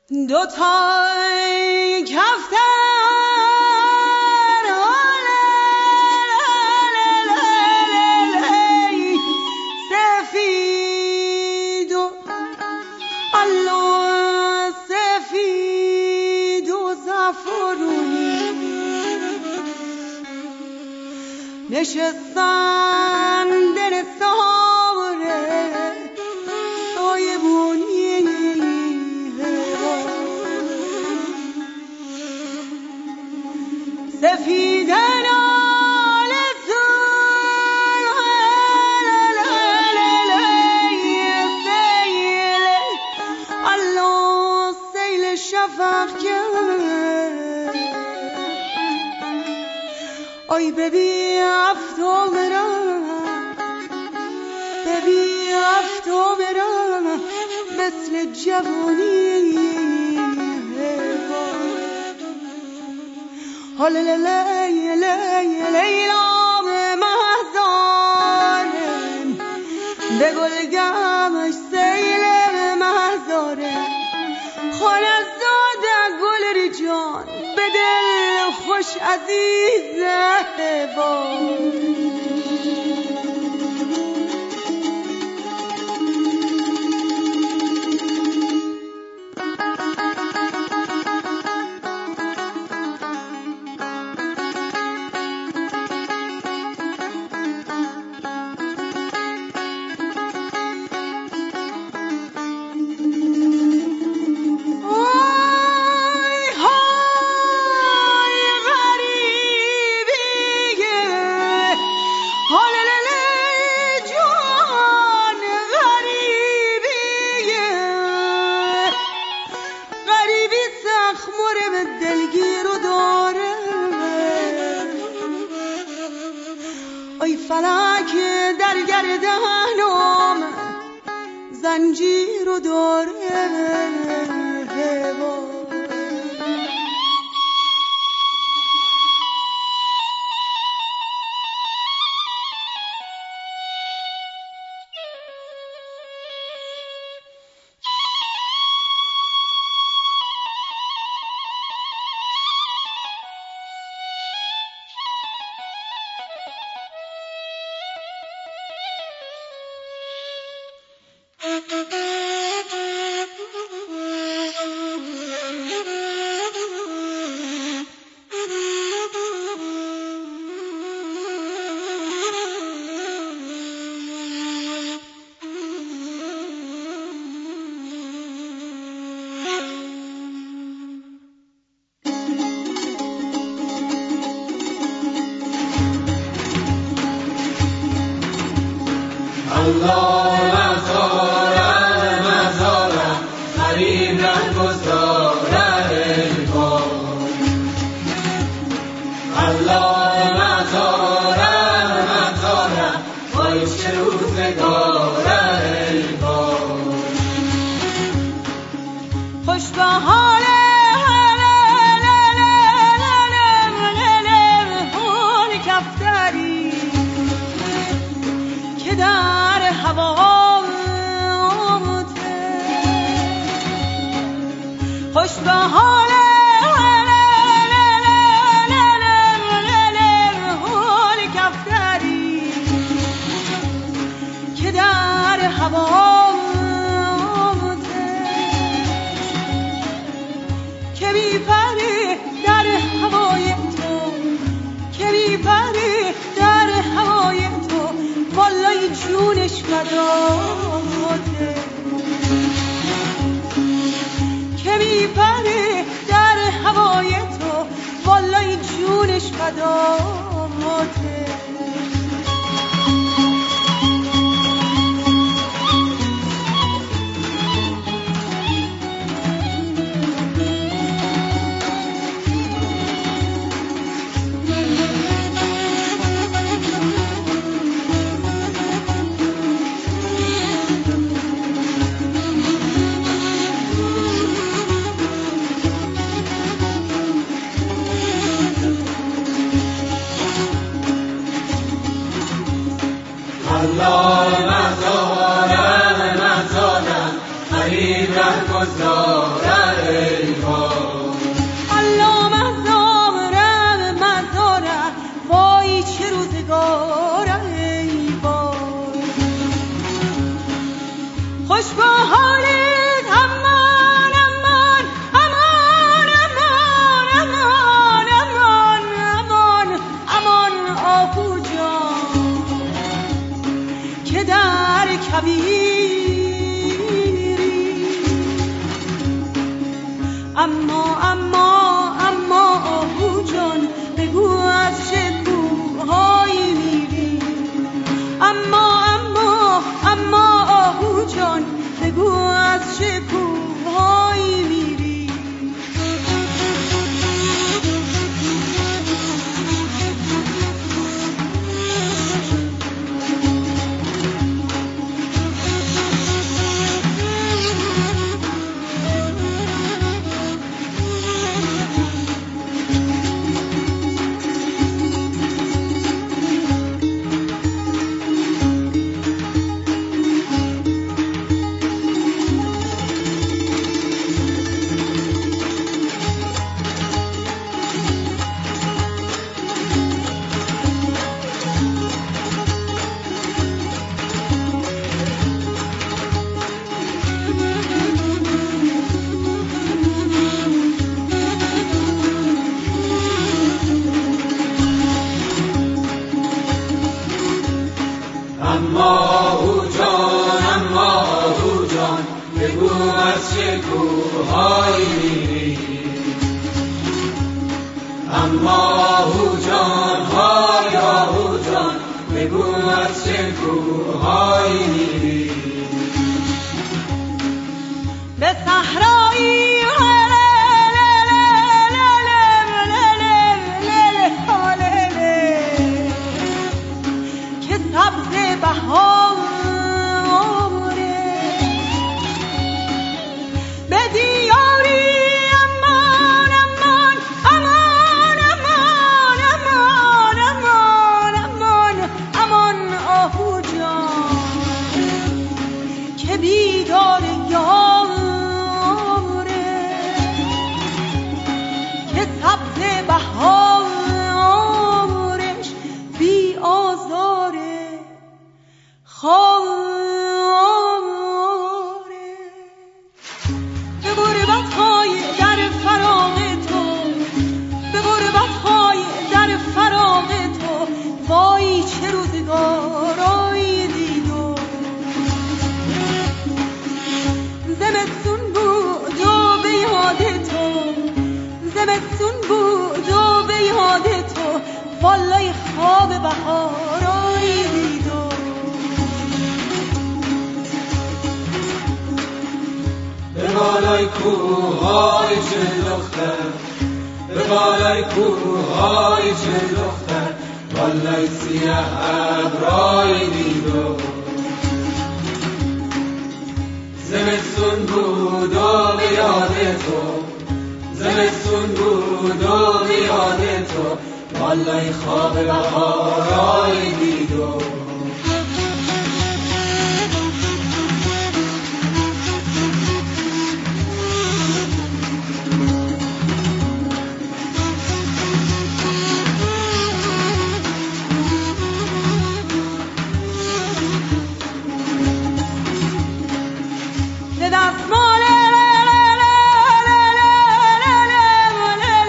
دو تا کفتر سفید و الله سفید و زعفرونی نشستن در ساره سایبونی سفیدن الله سیل شفق کرد آی ببی افتابرم ببی افتابرم مثل جوانی حالا لیلام محضارم به گلگمش سیل محضارم خانه زاده گل جان به دل خوش عزیزه ای فلک در گردنم زنجیر و داره الله مزارم غریب نگذارد ای کن الله مزارم وای چه روزگارد ای کن خوش به حال کفتری که در هوا خوش به حال کفتری که در هوا که میپره در هوای تو که میپره در هوای تو والای جونش فداته که میپره در هوای تو والای جونش فداته الله مزارم غریب رهگذارد خوش با حالت امان امان امان امان امان امان امان آهو جان که در کبیری اما آهو جان بگو از چه کوه‌هایی میری اما آهو جان بگو از چه کوه‌هایی میری اما آهو جان بگو از چه کوه‌هایی میری اما آهو جان بگو از چه کوه‌هایی میری به صحرایی که سبز بهاره به دیاری امان امان امان امان امان امان امان امان آهو جان که بیدار یاره که سبز بهارش بی آزاره خاره به غربت‌های در فراق تو به غربت‌های در فراق تو وای چه روزگارایی دیدم زمستون بود و به یاد تو زمستون بود و به یاد تو والله خواب بهارایی دیدم به بالای کوه‌های چه دختر به بالای کوه‌های چه دختر والله سیاه ابرایی دیدم زمستون بود و به یاد تو زمستون بود و به یاد تو والله خواب بهارایی دیدم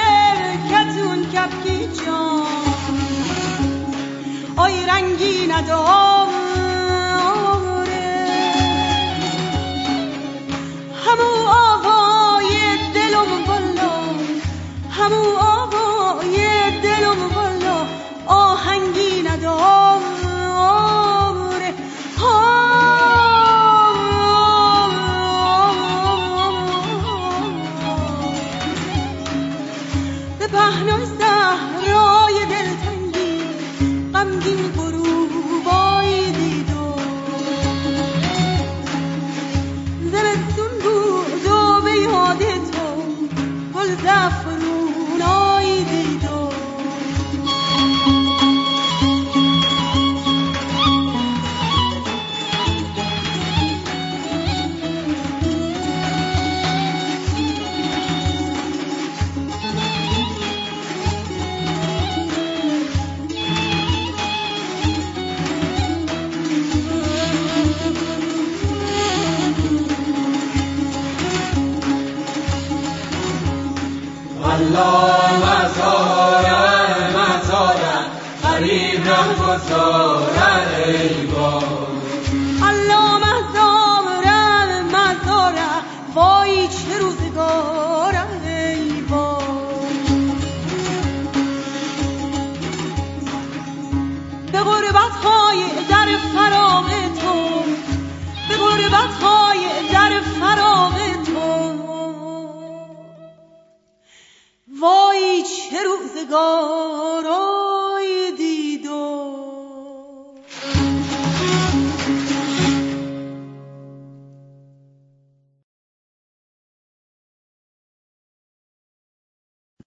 آی رنگی نداره الله مزارم غریب ره گذارم ای باد الله مزارم وای چه روزگارم ای باد به غربت‌های در فراق تو به غربت‌های در فراق تو وای چه روزگارم